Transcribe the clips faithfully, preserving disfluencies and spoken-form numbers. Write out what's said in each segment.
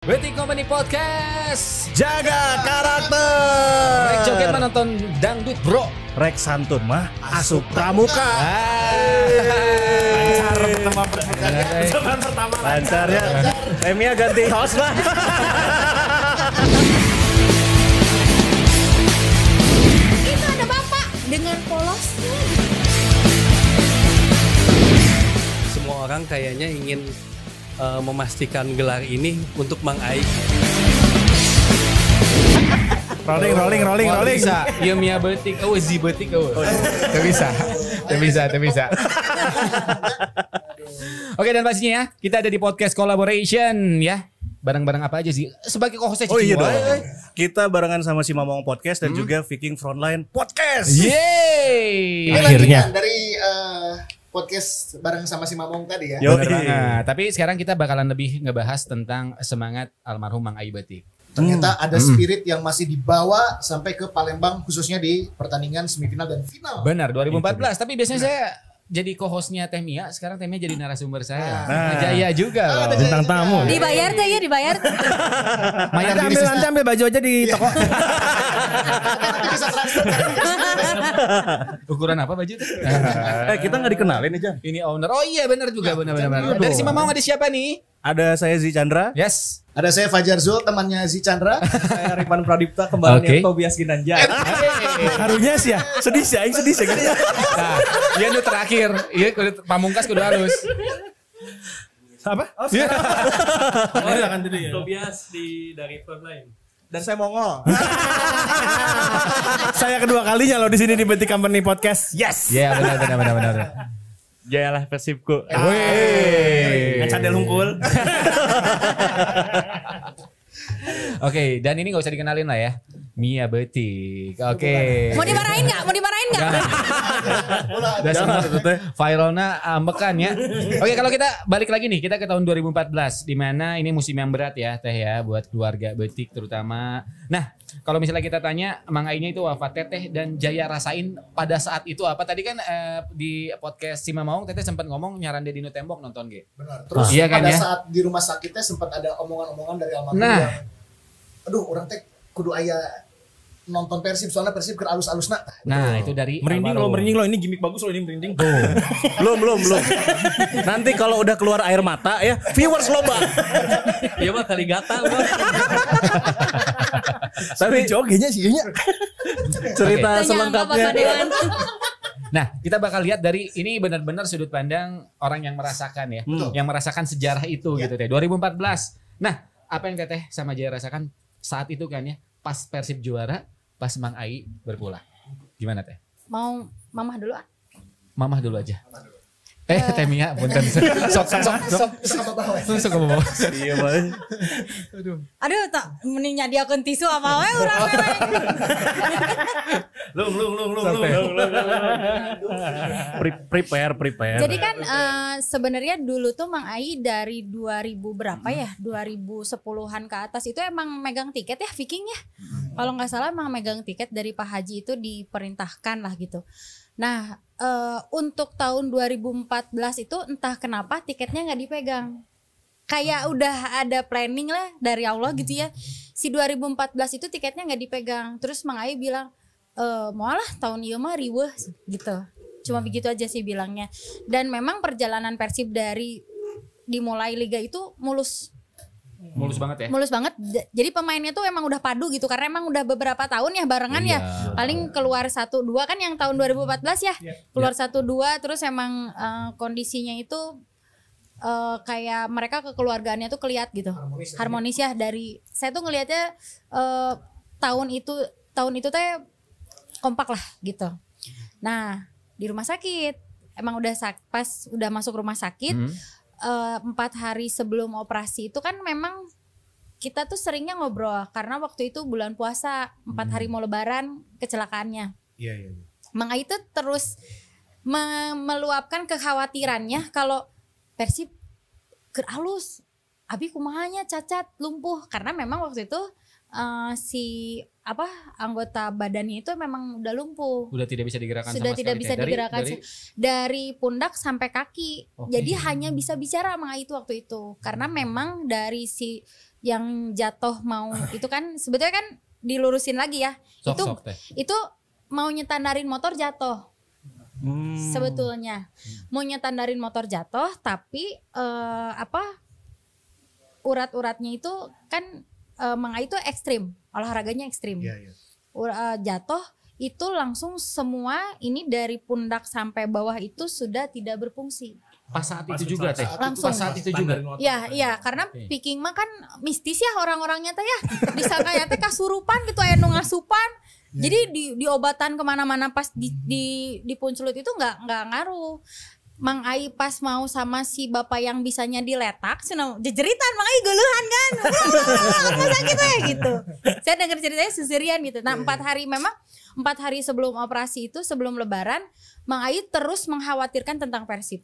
Betik Company Podcast. Jaga karakter. Rek joget menonton dangdut bro. Rek santun mah asup pramuka. Lancar pertama pertama pertama. Lancar ya. Emia ganti host lah. Itu ada bapak dengan polosnya. Semua orang kayaknya ingin uh, memastikan gelar ini untuk Mang Ai. Rolling, rolling, rolling, oh, rolling. Bisa. Iya Mia betik. Oh, Zi betik. Oh, tidak bisa. Tidak bisa, tidak bisa. Oke, dan pastinya ya, kita ada di podcast collaboration ya. Barang-barang apa aja sih? Sebagai co-hostnya Cici. Oh iya dong. Boy. Kita barengan sama si Mamong Podcast dan hmm. juga Viking Frontline Podcast. Yeay. Ini Akhirnya lanjutan dari uh, podcast bareng sama si Mamong tadi ya. Yo, Bener banget. Tapi sekarang kita bakalan lebih ngebahas tentang semangat almarhum Mang Ai Betik. Ternyata Hmm. ada spirit yang masih dibawa sampai ke Palembang khususnya di pertandingan semifinal dan final. Benar, dua ribu empat belas. Tapi biasanya saya jadi co-hostnya Teh Mia, sekarang Teh Mia jadi narasumber saya. Nah. Jaya juga Ah, loh. ada bintang Jaya tamu. juga. Dibayar tuh ya, dibayar. Mayar Nanti diri ambil, sendiri. nanti ambil baju aja di toko. Nanti bisa transfer. Ukuran apa baju tuh? Eh kita nggak dikenalin aja. Ini owner. Oh iya benar juga benar-benar. Dari si Mamang ada siapa nih? Ada saya Zi Chandra. Yes. Ada saya Fajar Zul, temannya Zi Chandra. Saya Ripan Pradipta, kembarannya Oke. Tobias Ginanjar. Harunya sih ya. Sedih sih, aing sedih sih. Nah, iya nu terakhir. Iya kudu pamungkas kudu halus. Apa? Iya. Oh, iya kan tadi ya. Tobias di dari Frontline. Dan saya Mongol. Saya kedua kalinya loh di sini di Betik Company Podcast. Yes. Iya benar benar benar benar. Jayalah Persibku. Wih. Ngacadel hungkul. Oke, dan ini gak usah dikenalin lah ya. Mia Betik. Oke. Mau dimarahin nggak? Mau dimarahin nggak? Udah semua viralnya ambekan ya. Oke, kalau kita balik lagi nih, kita ke tahun dua ribu empat belas di mana ini musim yang berat ya Teh ya buat keluarga Betik terutama. Nah, kalau misalnya kita tanya Mang Ai-nya itu wafat, Teteh dan Jaya rasain pada saat itu apa? Tadi kan eh, di podcast si Mamong Teteh sempat ngomong nyaran dia dino tembok nonton ge. Benar. Terus Iya kan pada ya? saat di rumah sakitnya sempat ada omongan-omongan dari almarhum Nah. yang, aduh orang teh kudu aya nonton Persib soalnya Persib keur alus-alus nak. Nah, itu dari Merinding almarhum. loh, merinding loh. Ini gimmick bagus loh, ini merinding. belum, belum, belum. Nanti kalau udah keluar air mata ya, viewers loba. Iya mah kali gatal Bang. Tapi jogenya sih nya. Cerita Tanya selengkapnya. Bapak Dewan. Nah, kita bakal lihat dari ini benar-benar sudut pandang orang yang merasakan ya, Hmm. yang merasakan sejarah itu Ya. gitu Teh. dua ribu empat belas. Nah, apa yang Teteh sama Jaya rasakan saat itu kan ya, pas Persib juara, pas Mang Ai berpulang. Gimana Teh? Mau mamah dulu ah. Mamah dulu aja. Eh, Teh Mia, punten. Sok sok sok sok. Sama bawah. Sok ke bawah. Iya, Bang. Aduh, tak mending nyadiakeun tisu apa wae urang. Lung, lung, lung, lung, lung. Pre- Prepare, prepare. Jadi kan eh, sebenarnya dulu tuh Mang Ai dari dua ribu berapa ya? dua ribu sepuluhan ke atas itu emang megang tiket ya Viking ya. Kalau nggak salah emang megang tiket dari Pak Haji itu diperintahkan lah gitu. Nah, eh, untuk tahun dua ribu empat belas itu entah kenapa tiketnya nggak dipegang. Kayak udah ada planning lah dari Allah gitu ya. Si dua ribu empat belas itu tiketnya nggak dipegang. Terus Mang Ai bilang, e, mualah tahun ieu mah riweuh gitu. Cuma begitu aja sih bilangnya. Dan memang perjalanan Persib dari dimulai liga itu mulus. Mulus banget ya. Mulus banget. D- Jadi pemainnya tuh emang udah padu gitu. Karena emang udah beberapa tahun ya barengan Iya. ya. Paling keluar satu dua kan yang tahun dua ribu empat belas ya. Keluar satu dua terus emang eh, kondisinya itu eh, kayak mereka kekeluargaannya tuh keliat gitu. Harmonis. Harmonis ya dari saya tuh ngelihatnya eh, tahun itu tahun itu teh kompak lah gitu. Nah, di rumah sakit emang udah sak- pas udah masuk rumah sakit Hmm. eh, empat hari sebelum operasi itu kan memang kita tuh seringnya ngobrol karena waktu itu bulan puasa empat hari mau lebaran kecelakaannya. Iya, iya. Mang Ai itu terus me- meluapkan kekhawatirannya kalau Persib keur alus, abi kumahanya cacat lumpuh karena memang waktu itu eh, si apa anggota badannya itu memang udah lumpuh. Udah tidak bisa digerakkan Sudah sama tidak sekali, bisa Teh. Dari- digerakkan dari- dari pundak sampai kaki. Oke. Jadi hanya bisa bicara Mang Ai itu waktu itu karena memang dari si yang jatuh mau itu kan sebetulnya kan dilurusin lagi ya. Sok, itu sok, teh. itu mau nyetandarin motor jatuh. Hmm. Sebetulnya mau nyetandarin motor jatuh tapi eh, apa urat-uratnya itu kan eh, Mang Ai itu ekstrim, olahraganya ekstrim. Iya, iya. Ur- eh, jatuh itu langsung semua ini dari pundak sampai bawah itu sudah tidak berfungsi. Pas saat itu juga teh. Langsung. Pas saat itu juga. Ya, iya, karena Oke. Viking mah kan mistis ya orang-orangnya teh ya. Disangkanya teh kasurupan gitu aya nu ngasupan. Jadi di diobatan kemana-mana pas di di di Puncelut itu nggak nggak ngaruh. Mang Ai pas mau sama si bapak yang bisanya diletak, cenah jejeritan Mang Ai geuleuhan kan. Apa sakit ya gitu. Saya dengar ceritanya seserian gitu. Nah, empat hari memang empat hari sebelum operasi itu sebelum lebaran, Mang Ai terus mengkhawatirkan tentang Persib.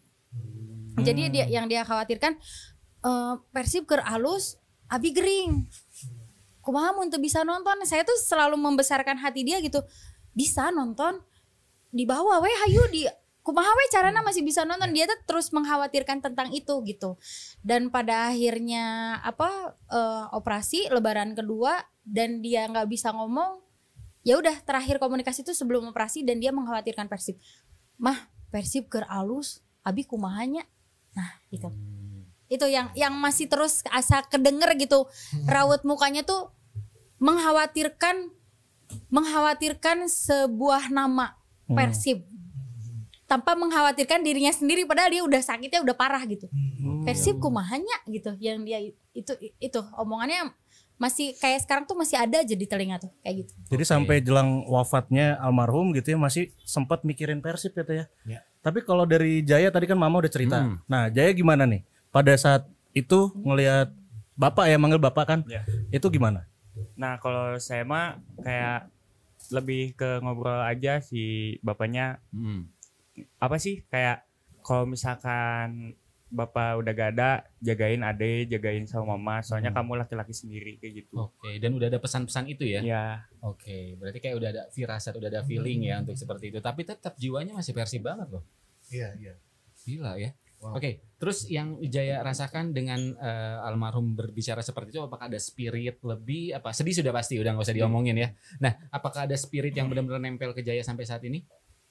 Jadi dia yang dia khawatirkan eh, Persib keur alus, abi gering. Kumaha mun teu bisa nonton? Saya tuh selalu membesarkan hati dia gitu. Bisa nonton, dibawa we hayu di kumaha we carana masih bisa nonton. Dia tuh terus mengkhawatirkan tentang itu gitu. Dan pada akhirnya apa eh, operasi lebaran kedua dan dia nggak bisa ngomong. Ya udah terakhir komunikasi itu sebelum operasi dan dia mengkhawatirkan Persib. Mah, Persib keur alus, abi kumahanya. Nah, gitu. Itu yang yang masih terus asa kedenger gitu. Raut mukanya tuh mengkhawatirkan mengkhawatirkan sebuah nama Persib. Tanpa mengkhawatirkan dirinya sendiri padahal dia udah sakitnya udah parah gitu. Persib kumahanya gitu. Yang dia itu itu omongannya masih kayak sekarang tuh masih ada aja di telinga tuh kayak gitu. Jadi sampai jelang wafatnya almarhum gitu ya masih sempat mikirin Persib gitu ya. Ya. Tapi kalau dari Jaya tadi kan Mama udah cerita. Hmm. Nah, Jaya gimana nih? Pada saat itu ngelihat Bapak ya manggil Bapak kan? Ya. Itu gimana? Nah kalau saya mah kayak lebih ke ngobrol aja si bapaknya Hmm. apa sih kayak kalau misalkan bapak udah gak ada jagain ade jagain sama mama soalnya kamu laki-laki sendiri kayak gitu. Oke, dan udah ada pesan-pesan itu ya? Ya Oke, berarti kayak udah ada firasat, udah ada feeling ya untuk seperti itu. Tapi tetap jiwanya masih Persib banget loh. Iya, iya. Gila ya. Wow. Oke, terus yang Jaya rasakan dengan eh, almarhum berbicara seperti itu, apakah ada spirit lebih apa? Sedih sudah pasti, udah nggak usah diomongin ya. Nah, apakah ada spirit yang benar-benar nempel ke Jaya sampai saat ini?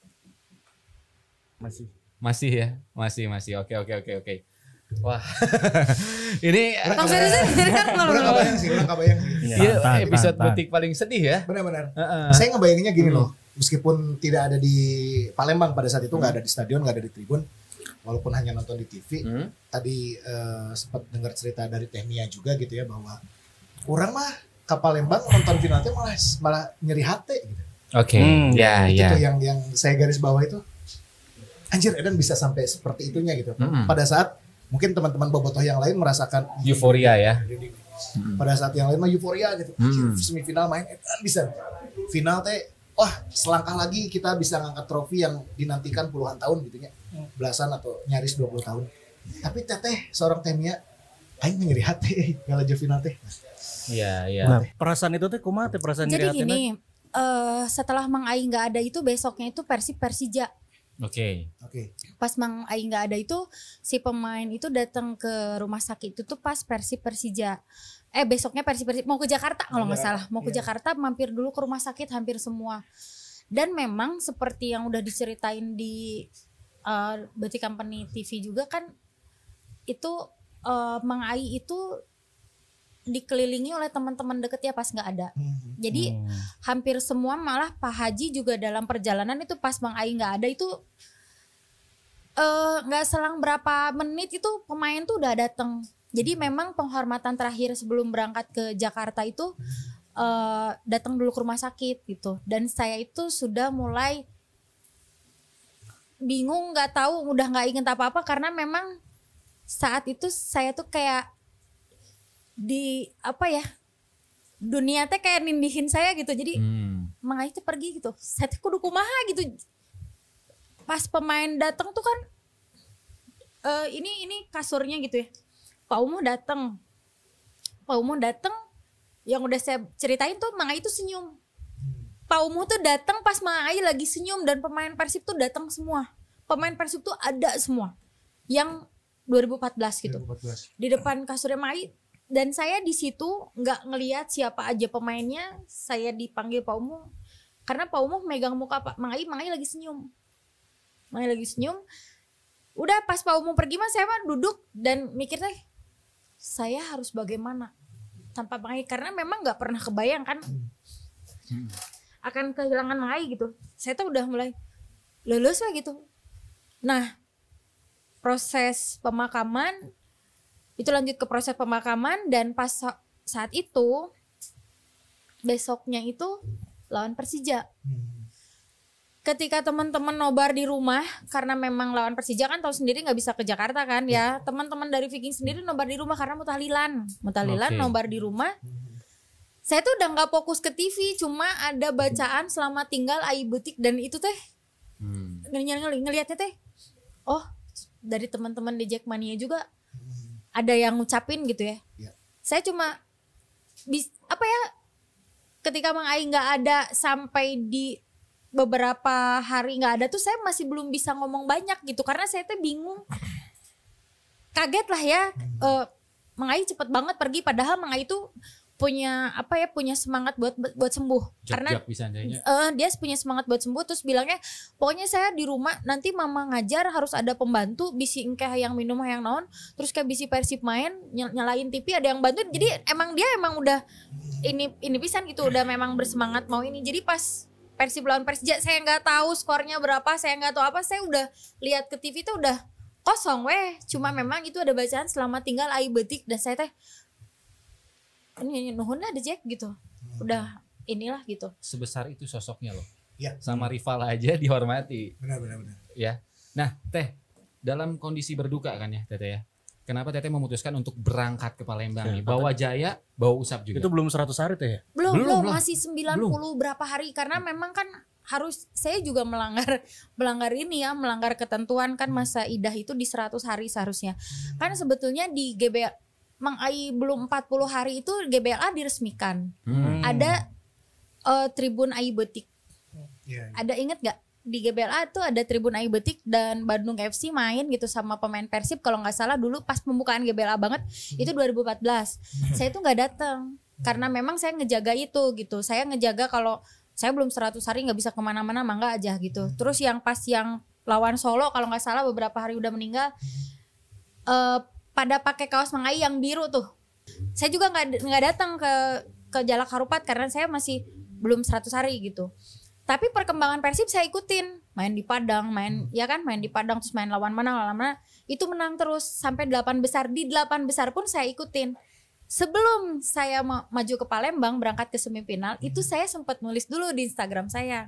masih. Masih ya, masih masih. Oke oke oke oke. Wah, ini Bang serius kan Orang gak bayang sih, orang gak bayang sih. Iya, iya, tahan, episode tahan, butik paling sedih ya. Benar-benar. Heeh. Saya ngebayanginnya gini loh, meskipun tidak ada di Palembang pada saat itu, nggak ada di stadion, nggak ada di tribun, walaupun hanya nonton di T V. Hmm. Tadi eh, sempat dengar cerita dari Teh Mia juga gitu ya, bahwa orang mah ke Palembang nonton finalnya malah malah nyeri hati gitu. Oke, Hmm, ya Itu ya. tuh yang yang saya garis bawah itu, anjir Edan bisa sampai seperti itunya gitu. Mm-mm. Pada saat mungkin teman-teman bobotoh yang lain merasakan Euforia ya. pada saat yang lain mah euforia gitu. Hmm. Semifinal main Edan bisa. Final teh wah selangkah lagi kita bisa ngangkat trofi yang dinantikan puluhan tahun gitu ya. Belasan atau nyaris dua puluh tahun. Tapi teteh seorang Teh Mia aing nyeri hati ngalajo final teh. Iya iya. Nah, perasaan itu teh kumaha teh perasaan Jadi nyeri hati teh? gini, eh, setelah Mang Ai nggak ada itu besoknya itu Persib Persija. Oke. Oke. Pas Mang Ai nggak ada itu si pemain itu datang ke rumah sakit itu tuh pas Persib Persija. Eh besoknya Persib Persib mau ke Jakarta kalau nggak salah. Mau ke Iya. Jakarta mampir dulu ke rumah sakit hampir semua. Dan memang seperti yang udah diceritain di uh, Beauty Company T V juga kan itu uh, Mang Ai itu dikelilingi oleh teman-teman deket ya pas nggak ada. Hmm. Jadi Hmm. hampir semua malah Pak Haji juga dalam perjalanan itu pas Mang Ai nggak ada itu eh, nggak selang berapa menit itu pemain tuh udah datang. Jadi memang penghormatan terakhir sebelum berangkat ke Jakarta itu eh, datang dulu ke rumah sakit gitu. Dan saya itu sudah mulai bingung, nggak tahu, udah nggak inget apa-apa karena memang saat itu saya tuh kayak di apa ya, dunia teh kayak nindihin saya gitu. Jadi Hmm. Mang Ai tuh pergi gitu, saya tuh kudu kumaha gitu. Pas pemain datang tuh kan eh, ini ini kasurnya gitu ya, Pak Umu datang, Pak Umu datang, yang udah saya ceritain tuh Mang Ai tuh senyum. Pak Umu tuh datang pas Mang Ai lagi senyum dan pemain Persib tuh datang semua. Pemain Persib tuh ada semua. Yang dua ribu empat belas gitu. dua ribu empat belas. Di depan kasurnya Mang Ai dan saya di situ nggak ngelihat siapa aja pemainnya, saya dipanggil Pak Umuh karena Pak Umuh megang muka Pak Mang Ai, Mang Ai lagi senyum, Mang Ai lagi senyum. Udah pas Pak Umuh pergi mah saya mah duduk dan mikir teh saya harus bagaimana tanpa Mang Ai, karena memang nggak pernah kebayang kan akan kehilangan Mang Ai gitu. Saya tuh udah mulai lulus lah gitu. Nah, proses pemakaman itu lanjut ke proses pemakaman dan pas saat itu besoknya itu lawan Persija. Ketika teman-teman nobar di rumah karena memang lawan Persija kan tahu sendiri nggak bisa ke Jakarta kan ya. Teman-teman dari Viking sendiri nobar di rumah karena mutahlilan. Mutahlilan Oke. nobar di rumah. Saya tuh udah nggak fokus ke T V, cuma ada bacaan selamat tinggal Ai Butik dan itu teh Hmm. ngeli ngelihatnya teh. Oh, dari teman-teman di Jackmania juga ada yang ngucapin gitu ya. Iya. Saya cuma bis, apa ya? Ketika Mang Ai nggak ada sampai di beberapa hari nggak ada tuh saya masih belum bisa ngomong banyak gitu karena saya tuh bingung, kaget lah ya. Eh, Mang Ai cepet banget pergi padahal Mang Ai tuh punya apa ya punya semangat buat buat sembuh karena Jak-jak bisa adanya. eh, dia punya semangat buat sembuh terus bilangnya pokoknya saya di rumah nanti mama ngajar harus ada pembantu bisi engkeh yang minum yang naon terus kayak bisi Persib main ny- nyalain T V ada yang bantuin jadi emang dia emang udah ini ini pisan gitu udah memang bersemangat mau ini jadi pas Persib lawan Persija saya nggak tahu skornya berapa saya nggak tahu apa saya udah lihat ke T V tuh udah kosong weh cuma memang itu ada bacaan selamat tinggal Ai Betik dan saya teh ini nuhun ada Jack gitu udah inilah gitu Sebesar itu sosoknya loh. Iya. Sama rival aja dihormati. Benar benar benar. Ya. Nah, Teh, dalam kondisi berduka kan ya, Teteh ya. Kenapa Teteh memutuskan untuk berangkat ke Palembang nih? Bawa Jaya, bawa Usap juga. Itu belum seratus hari teh ya? belum Belum belum lah. masih sembilan puluh berapa hari karena memang kan harus saya juga melanggar melanggar ini ya melanggar ketentuan kan masa idah itu di seratus hari seharusnya kan sebetulnya di G B L Mang Ai belum empat puluh hari itu G B L A diresmikan Hmm. ada eh, Tribun Ai Betik Iya. ada inget gak di G B L A tuh ada Tribun Ai Betik dan Bandung F C main gitu sama pemain Persib kalau nggak salah dulu pas pembukaan G B L A banget itu dua ribu empat belas saya tuh nggak datang karena memang saya ngejaga itu gitu saya ngejaga kalau saya belum seratus hari nggak bisa kemana-mana mangga aja gitu terus yang pas yang lawan Solo kalau nggak salah beberapa hari udah meninggal eh, pada pakai kaos Mang Ai yang biru tuh saya juga nggak nggak datang ke ke Jalak Harupat karena saya masih belum seratus hari gitu tapi perkembangan Persib saya ikutin main di Padang main ya kan main di Padang terus main lawan mana lawan mana itu menang terus sampai delapan besar di delapan besar pun saya ikutin sebelum saya ma- maju ke Palembang berangkat ke semifinal itu saya sempat nulis dulu di Instagram saya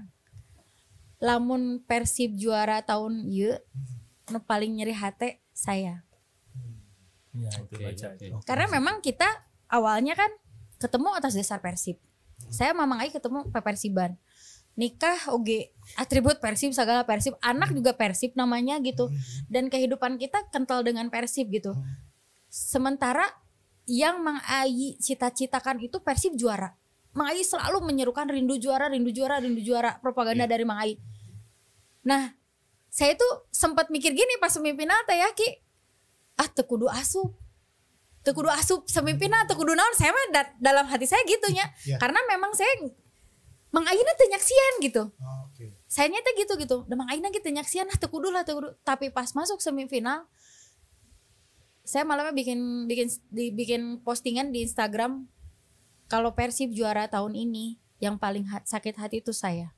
lamun Persib juara tahun ieu nu paling nyeri hati saya Iya, itu Oke, baca. oke. itu. karena memang kita awalnya kan ketemu atas dasar Persib saya Mamang Ai ketemu P Persiban nikah oge atribut Persib segala Persib anak juga Persib namanya gitu dan kehidupan kita kental dengan Persib gitu sementara yang Mang Ai cita-citakan itu Persib juara Mang Ai selalu menyerukan rindu juara rindu juara rindu juara propaganda dari Mang Ai nah saya tuh sempat mikir gini pas semifinal teh ya Ki ah tekudu asup tekudu asup semifinal tekudu naon saya mah da- dalam hati saya gitunya Iya. karena memang saya Mang Aina teh nyaksian gitu Oh, Oke. saya nyata gitu gitu udah Mang Aina gitu nyaksian ah tekudu lah tekudu tapi pas masuk semifinal saya malamnya bikin bikin dibikin postingan di Instagram kalau Persib juara tahun ini yang paling hat- sakit hati itu saya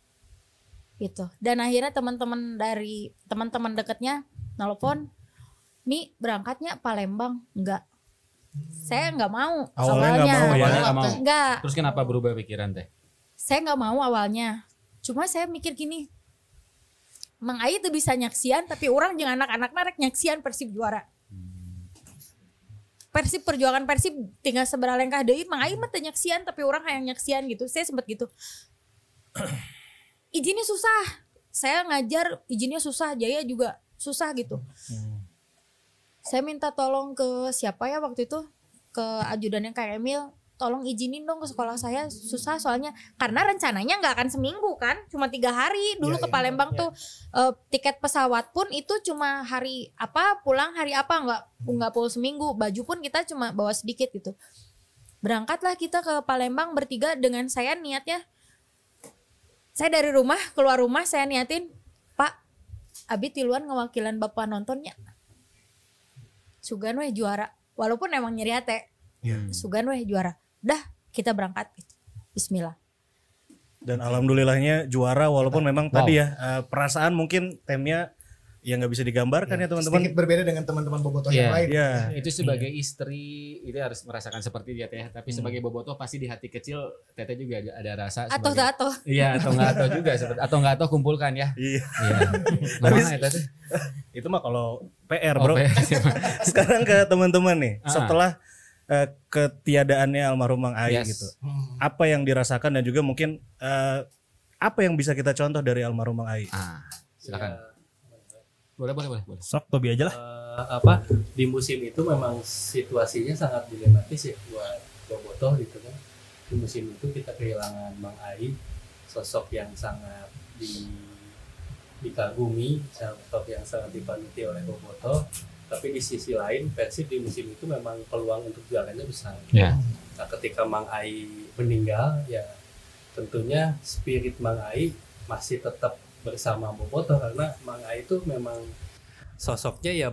gitu dan akhirnya teman-teman dari teman-teman dekatnya nelpon nih berangkatnya Palembang enggak saya nggak mau Awalnya nggak mau ya? Awalnya nggak mau. enggak Terus kenapa berubah pikiran Teh? saya nggak mau awalnya cuma saya mikir gini Mang Ai tuh bisa nyaksian tapi orang jangan anak-anak narek nyaksian Persib juara Persib perjuangan Persib tinggal seberalengkah deui Mang Ai mah teu nyaksian tapi orang hayang nyaksian gitu saya sempat gitu izinnya susah saya ngajar izinnya susah Jaya juga susah gitu saya minta tolong ke siapa ya waktu itu ke ajudannya Kak Emil tolong izinin dong ke sekolah saya, susah soalnya karena rencananya nggak akan seminggu kan, cuma tiga hari dulu Iya, ke iya, Palembang iya. tuh eh, tiket pesawat pun itu cuma hari apa pulang hari apa nggak nggak full seminggu, baju pun kita cuma bawa sedikit gitu. Berangkatlah kita ke Palembang bertiga dengan saya niatnya, saya dari rumah keluar rumah saya niatin, Pak Abi tiluan ngewakilan bapak nontonnya, sugan weh juara, walaupun emang nyeri hati, sugan weh juara. Udah kita berangkat gitu. Bismillah. Dan alhamdulillahnya juara walaupun memang Wow. tadi ya eh, perasaan mungkin timnya yang nggak bisa digambarkan ya teman-teman. Sedikit berbeda dengan teman-teman bobotoh Iya. yang lain. Ya. Itu sebagai istri itu harus merasakan seperti dia Teh, tapi Hmm. sebagai bobotoh pasti di hati kecil Teteh juga ada, ada rasa Atau sebagai- atau Iya, atau enggak atau juga seperti atau enggak atau kumpulkan ya. Iya. Iya. Ngomong ya Teteh. Itu mah kalau P R, Oh, Bro. P R. Sekarang ke teman-teman nih. Ah. Setelah eh, ketiadaannya almarhum Mang Ai Yes. gitu. Apa yang dirasakan dan juga mungkin eh, apa yang bisa kita contoh dari almarhum Mang Ai? Ah, silakan. Boleh, boleh, boleh, boleh. Sok Tobi aja lah. Eh, apa di musim itu memang situasinya sangat dilematis ya buat bobotoh gitu kan. Di musim itu kita kehilangan Mang Ai, sosok yang sangat di dikagumi, sosok yang sangat dipanuti oleh bobotoh. Tapi di sisi lain Persib di musim itu memang peluang untuk juaranya besar. Ya. Nah, ketika Mang Ai meninggal ya tentunya spirit Mang Ai masih tetap bersama bobotoh karena Mang Ai itu memang sosoknya ya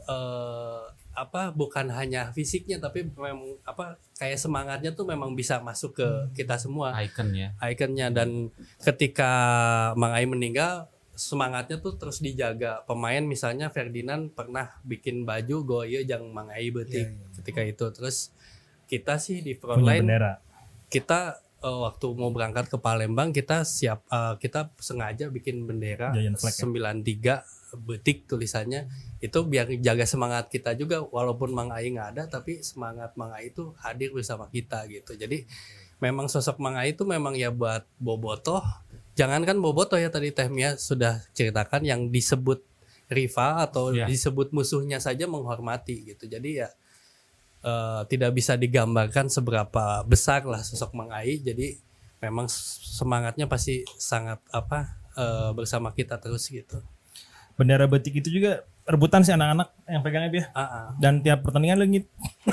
eh, apa bukan hanya fisiknya tapi memang apa kayak semangatnya tuh memang bisa masuk ke kita semua Icon ya. ikonnya. Dan ketika Mang Ai meninggal semangatnya tuh terus dijaga pemain, misalnya Ferdinand pernah bikin baju goye jang Mang Ai beutik ketika itu. Terus kita sih di front Punya line bendera. kita eh, waktu mau berangkat ke Palembang kita siap eh, kita sengaja bikin bendera Giant flag ya? sembilan tiga betik tulisannya itu biar jaga semangat kita juga walaupun Mang Ai nggak ada tapi semangat Mang Ai itu hadir bersama kita gitu. Jadi memang sosok Mang Ai itu memang ya buat bobotoh, jangankan bobotoh ya tadi Teh Mia sudah ceritakan yang disebut rival atau Ya. disebut musuhnya saja menghormati gitu. Jadi ya eh, tidak bisa digambarkan seberapa besar lah sosok Mang Ai. Jadi memang semangatnya pasti sangat apa eh, bersama kita terus gitu. Bendera batik itu juga rebutan sih anak-anak yang pegangnya dia. Ah, ah. Dan tiap pertandingan legit.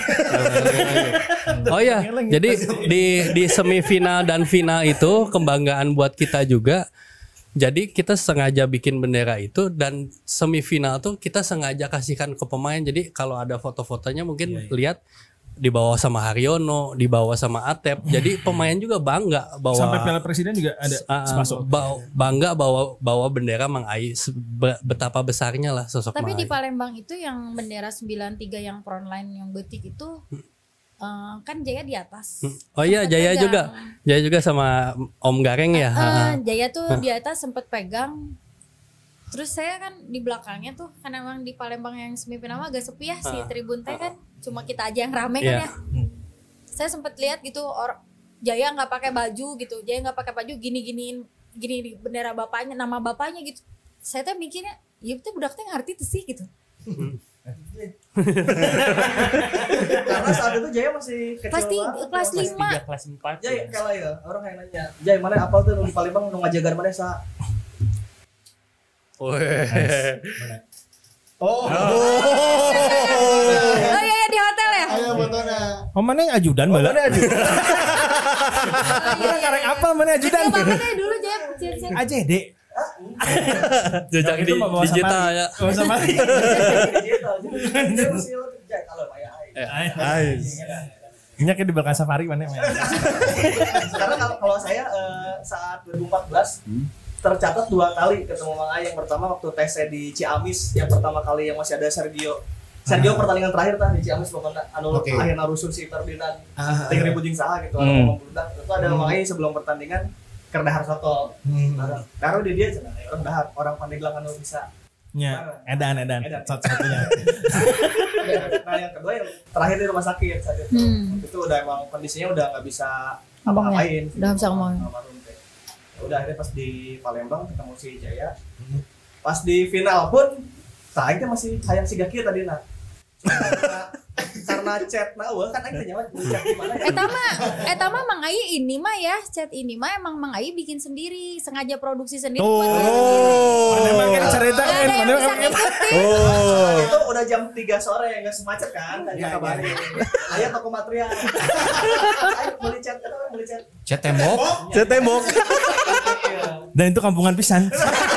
Oh ya, jadi di di semifinal dan final itu kebanggaan buat kita juga. Jadi kita sengaja bikin bendera itu dan semifinal tuh kita sengaja kasihkan ke pemain. Jadi kalau ada foto-fotonya mungkin lihat dibawa sama Haryono, dibawa sama Atep. Jadi pemain juga bangga bawa Sampai Piala Presiden juga ada Ah, ah, masuk. bawa- bangga bawa bawa bendera Mang Ai. Se- be- Betapa besarnya lah sosok tapi Mang di Ai. Palembang itu yang bendera sembilan tiga yang frontline yang betik itu eh, kan Jaya di atas. Oh iya, Sempet Jaya pegang. juga. Jaya juga sama Om Gareng ya. Eh, Ah, ah. Jaya tuh di atas sempet pegang. Terus saya kan di belakangnya tuh karena emang di Palembang yang semifinal agak sepi ya si tribun teh kan cuma kita aja yang rame Iya. kan ya. Saya sempet lihat gitu orang Jaya nggak pakai baju gitu, Jaya nggak pakai baju gini-giniin gini di bendera bapaknya, nama bapaknya gitu. Saya tuh mikirnya, ya itu budak teh ngerti tuh sih gitu. Karena saat itu Jaya masih kecil Pasti banget. kelas Kelas lima. tiga, kelas empat. Jaya kalah ya, orang kayak nanya. Jaya mana apal tuh nu di Palembang nu ngajagar mana sa? Oh, Oh iya, iya di hotel ya. ayo fotonya. Oh mana yang ajudan bala? Oh, iya, Orang karek apa mana ajudan? Iya banget ya dulu Jaya kecil-kecil. A J D. Jejak Yang di itu mah bawa digital Samari. ya. Bawa Samari. Digital. Jadi Jaya masih Jaya kalau kayak ai. Ais. Minyak di belakang safari mana men. Karena kalau kalau saya eh, saat dua ribu empat belas tercatat dua kali ketemu Mang Ai. Yang pertama waktu tes saya di Ciamis, yang pertama kali yang masih ada Sergio. Sergio pertandingan terakhir tah di Ciamis pokoknya anu Oke. akhirnya rusuh si Ferdinand. Ah, Tiga ribu jing saha gitu, anu Hmm. ngomong budak. Itu ada Mang Ai sebelum pertandingan Kerdahar Soto. Hmm. Taruh di dia cenah orang dahar, orang Pandeglang anu bisa. Nya, edan edan. Edan. Satu-satunya. Nah yang kedua yang terakhir di rumah sakit saat itu. Hmm. Itu udah emang kondisinya udah nggak bisa Ngomong ya? apa-apain. Udah nggak bisa ngomong. Almarhum teh. Ya udah akhirnya pas di Palembang ketemu si Jaya. Pas di final pun saya masih hayang si Gakir tadi nah. Karena, karena pernah chat nah eueuh kan aing teh nyawa chat di mana ya. Eta mah eta mah Mang Ai ini mah ya chat ini mah emang Mang Ai bikin sendiri, sengaja produksi sendiri buat dia sendiri. Mana mah kan cerita Nggak kan. ada yang Mana bisa mah ngikutin. Oh. Itu udah jam tiga sore nggak semacet kan tanya kabar. Aya toko material. Ayo beli chat eta beli chat. Chat tembok. Saya tembok. Dan itu kampungan pisan.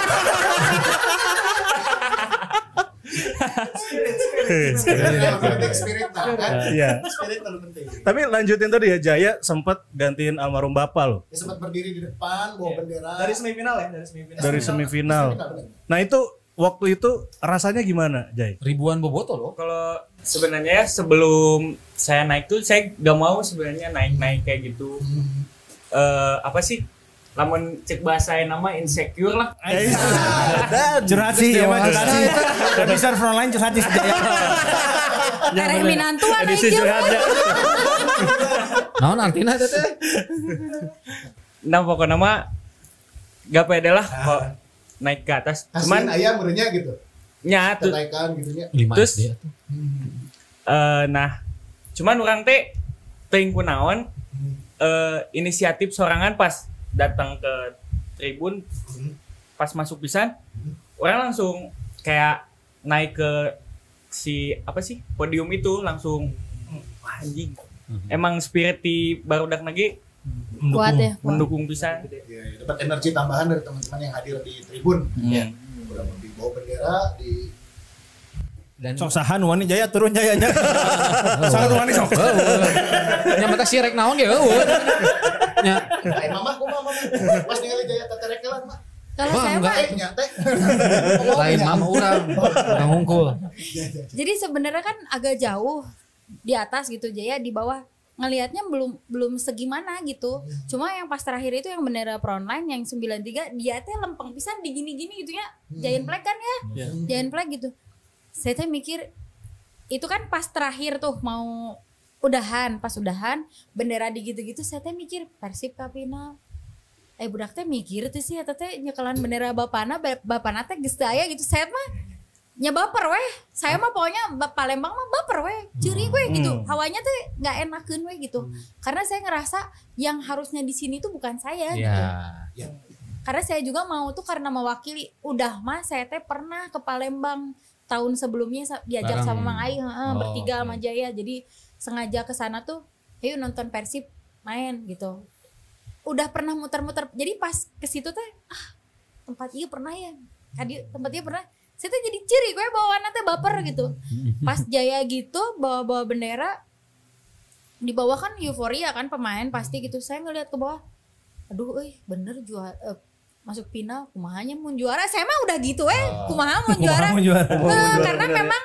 Spirit, spirit. Spirit, spirit nah kan. Iya. Spirit terlalu penting. Tapi lanjutin tadi ya, Jaya sempat gantiin almarhum bapak loh. Dia sempat berdiri di depan bawa bendera. Dari semifinal ya, dari semifinal. Dari semifinal. benar. Nah itu waktu itu rasanya gimana, Jay? Ribuan boboto loh. Kalau sebenarnya ya sebelum saya naik tuh saya gak mau sebenarnya naik-naik kayak gitu. Eh apa sih? Lamun cek bahasa nama insecure lah. Curhat sih, ya mah curhat sih. Tapi start frontline curhat sih. Tereh minantuan Edisi aja. curhatnya. Nah nanti nanti teh. Nah pokoknya mah gak pede lah kok naik ke atas. Cuman Cuman ayam merenya gitu. nyatu. Kenaikan gitu nya. Lima Terus S D. eh nah cuman orang teh teuing kunaon eh inisiatif sorangan pas datang ke tribun pas masuk pisan orang langsung kayak naik ke si apa sih podium itu langsung wah, anjing emang spirit di barudak lagi Kuat ya. kuat. mendukung pisan. Ya, dapat energi tambahan dari teman-teman yang hadir di tribun. Iya. Udah dibawa bendera di Dan Sok sahan wani Jaya turun Jaya nya. Sahan wani sok. nya mata si rek naon ge eueuh. Nya Ay mamah kumaha mamah. Pas ningali Jaya teterekelan mah. Kalau Wah, saya enggak. mah Eh nya teh. lain mama urang. Urang hungkul. jadi sebenarnya kan agak jauh di atas gitu Jaya, di bawah ngelihatnya belum belum segimana gitu. Cuma yang pas terakhir itu yang bendera frontline yang sembilan tiga dia teh lempeng pisan di gini-gini gitu ya. Giant flag kan ya. Giant flag gitu. Saya teh mikir itu kan pas terakhir tuh mau udahan, pas udahan bendera di gitu-gitu saya teh mikir Persib ka final. Eh budak teh mikir tuh sih eta teh nyekelan bendera bapana ba- bapana teh geus teu aya gitu. Saya mah nya baper weh. Saya mah pokoknya ba- Palembang mah baper weh. Curi weh gitu. Hawanya tuh enggak enakeun weh gitu. Karena saya ngerasa yang harusnya di sini tuh bukan saya gitu. Ya. Karena saya juga mau tuh karena mewakili. Udah mah saya teh pernah ke Palembang tahun sebelumnya sa- diajak Bareng. sama Mang Ai heeh, Oh, bertiga oke. sama Jaya. Jadi sengaja ke sana tuh, ayo nonton Persib main gitu. Udah pernah muter-muter. Jadi pas ke situ teh ah tempat ieu pernah ya. Kadi tempat ieu pernah. Saya tuh jadi ciri gue bawaanna teh baper gitu. Pas Jaya gitu bawa-bawa bendera di bawah kan euforia kan pemain pasti gitu. Saya ngeliat ke bawah. Aduh euy bener juara eh, masuk final kumahanya mau juara. Saya mah udah gitu eh kumaha mau juara. Mau juara. Nah, karena memang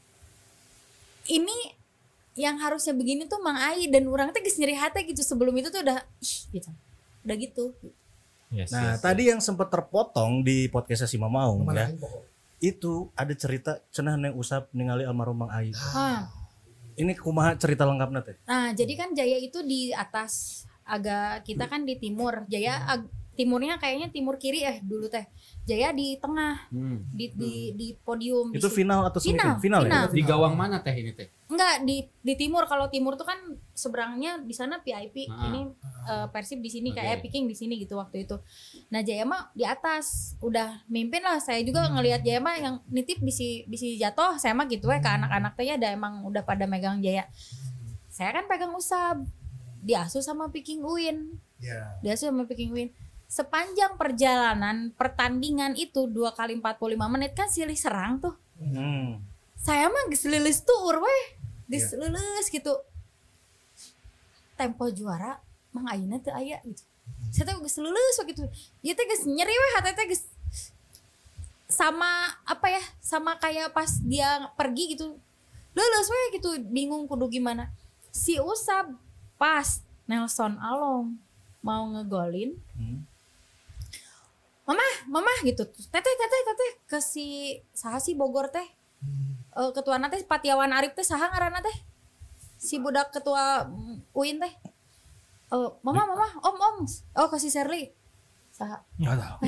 ini yang harusnya begini tuh Mang Ai dan orang teh geus nyeri hati gitu. Sebelum itu tuh udah ih gitu. Udah gitu. Yes, Nah yes. tadi yang sempat terpotong di podcastnya si Mamaung ya. Kemana pokok. Itu ada cerita cenah neng usap ningali almarhum Mang Ai. Hah. Ini kumaha cerita lengkapnya teh? Nah, jadi kan Jaya itu di atas, agak kita kan di timur. Jaya ag- timurnya kayaknya timur kiri ya dulu teh. Jaya di tengah, Hmm. di di di podium. Itu di, final atau Final, semifinal? Final, final. ya? Di gawang mana teh ini teh? enggak di di timur. Kalau timur tuh kan seberangnya di sana V I P. Ah. Ini eh, Persib di sini Oke. kayak Viking di sini gitu waktu itu. Nah, Jaya mah di atas, udah mimpin lah. Saya juga ngelihat Jaya mah yang nitip bisi bisi jatuh, saya mah gitu ya ke anak-anak teh ya ada emang udah pada megang Jaya. Saya kan pegang usab. Diasuh sama Viking Uin. Ya. Diasuh sama Viking Uin. Sepanjang perjalanan pertandingan itu dua kali empat puluh lima menit kan silih serang tuh. Hmm. Saya mah geus lilis tuur weh. Geus lilis gitu. Tempo juara Mang Aina teu aya gitu. Saya teh geus lilis we gitu. Ieu teh geus nyeri weh hate teh geus sama apa ya? Sama kayak pas dia pergi gitu. Lilis weh gitu, bingung kudu gimana. Si Usab pas Nelson Along mau ngegolin. Hmm. Mama, mama gitu. Teteh, teteh, teteh ke si saha si Bogor teh. Eh ketua teh Patiawan Arif teh saha ngaranna teh? Si budak ketua mm, U I N teh. Eh mama, mama, om, om. Oh, ke si Sherly. Saha? Enggak tahu.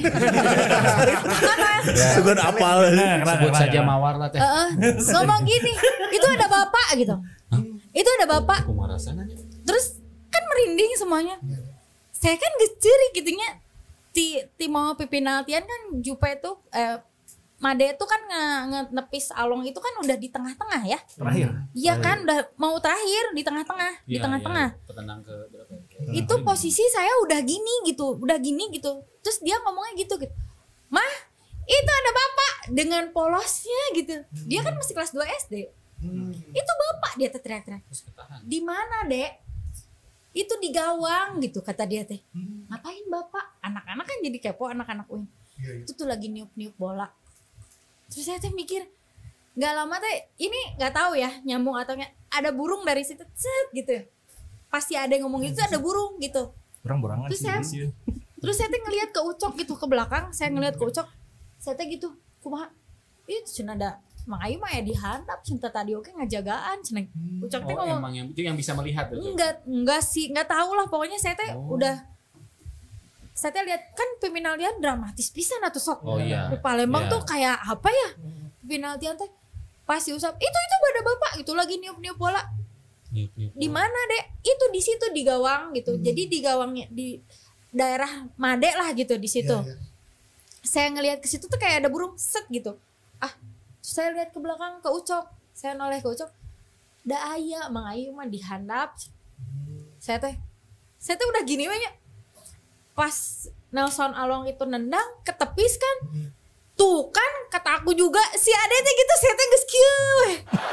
Sugan apal. Sebut saja mawar lah teh. Heeh. Ngomong gini, itu ada bapak gitu. Itu ada bapak. Kumaha rasana? Terus kan merinding semuanya. Saya kan gecerik gitunya. Ti, ti mau pipinaltian kan Jupe itu eh, Made itu kan nge- nepis Along itu kan udah di tengah-tengah ya. Terakhir. Iya kan udah mau terakhir di tengah-tengah, di Iya, tengah-tengah. iya. Petendang ke berapa? Itu posisi saya udah gini gitu, udah gini gitu. Terus dia ngomongnya gitu gitu. Mah, itu ada bapak dengan polosnya gitu. Dia kan masih kelas dua S D. Itu bapak dia teh teriak-teriak. Di mana, Dek? Itu di gawang gitu kata dia teh. Ngapain bapak? Anak-anak kan jadi kepo, anak-anak U I N. Itu tuh lagi niup-niup bola. Terus saya tuh mikir, nggak lama teh ini nggak tahu ya nyambung atau nggak, ada burung dari situ set gitu. Pasti ada yang ngomong itu ada burung gitu. Burang-burangan Terus sih. saya, sih. terus saya tuh ngelihat ke Ucok gitu ke belakang, saya ngelihat ke Ucok, saya tuh gitu, kumaha? Itu cina ada Mang Ayu mah ya dihandap, cinta tadi oke ngajagaan, cina Ucok tuh Oh, ngomong. emang yang itu yang bisa melihat betul. Enggak, enggak sih, enggak tahu lah pokoknya saya teh Oh. udah saya teh lihat kan peminaltian dramatis pisan atuh sok. Oh iya. Di Palembang Iya. tuh kayak apa ya? Peminaltian teh pas diusap, itu itu ada bapak gitu lagi niup-niup bola. Niup-niup. Di mana, Dek? Itu di situ di gawang gitu. Jadi di gawangnya di daerah Made lah gitu di situ. Iya, iya. Saya ngelihat ke situ tuh kayak ada burung set gitu. Ah, saya lihat ke belakang ke Ucok. Saya noleh ke Ucok. Da aya Mang Ayu mah dihandap. Saya teh saya teh udah gini banyak. Pas Nelson Along itu nendang ketepis kan. Tuh kan kata aku juga si Ade teh gitu saya teh geus kieu we.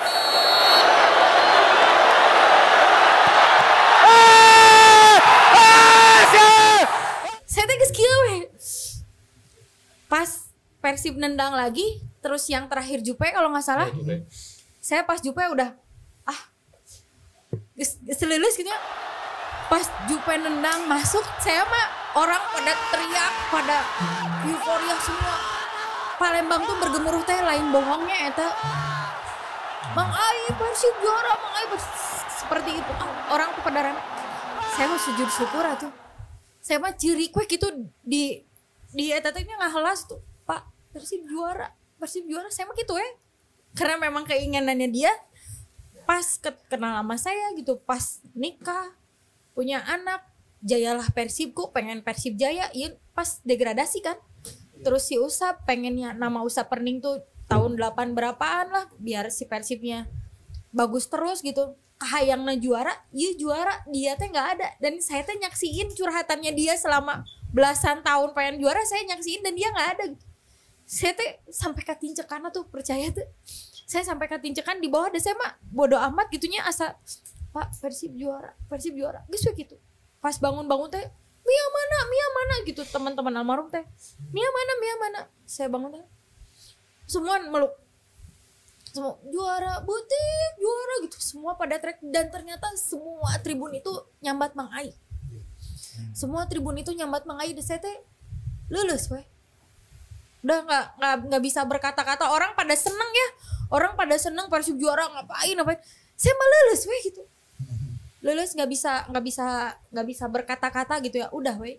Saya teh geus kieu we. Pas Persib nendang lagi, terus yang terakhir Jupe kalau nggak salah. Saya pas Jupe udah ah geus geus leuleus gitu ya. Pas Jupe nendang masuk, saya mah orang pada teriak, pada euforia semua. Palembang tuh bergemuruh teh lain bohongnya eta. Mang Ai Persib juara, Mang Ai Persib. Seperti itu. Ah, orang tuh pada rame. Saya mah sujud syukur atuh. Saya mah ciri kue gitu di di eta teh nya ngahelas tuh. Pak, Persib juara, Persib juara. Saya mah gitu ya. Karena memang keinginannya dia pas ke, kenal sama saya gitu, pas nikah, punya anak, jayalah Persibku, pengen Persib jaya, iya pas degradasi kan. Terus si Usap pengennya nama Usap Perning tuh tahun delapan berapaan lah biar si Persibnya bagus terus gitu. Kahayangna juara, iya juara, dia teh nggak ada dan saya teh nyaksiin curhatannya dia selama belasan tahun pengen juara, saya nyaksiin dan dia nggak ada gitu. Saya teh sampai katincekan tuh percaya tuh. Saya sampai katincekan di bawah dan saya mah bodo amat gitunya asa Pak Persib juara, Persib juara. Geus we gitu. Pas bangun-bangun teh Mia mana, Mia mana gitu teman-teman almarhum teh. Mia mana, Mia mana. Saya bangun teh. Semua meluk. Semua juara, butik, juara gitu. Semua pada trek dan ternyata semua tribun itu nyambat Mang Ai. Semua tribun itu nyambat Mang Ai dan saya teh lulus weh. Udah nggak nggak nggak bisa berkata-kata, orang pada seneng ya. Orang pada seneng Persib juara ngapain ngapain. Saya mah lulus weh gitu. Lulus nggak bisa nggak bisa nggak bisa berkata-kata gitu ya, udah weh.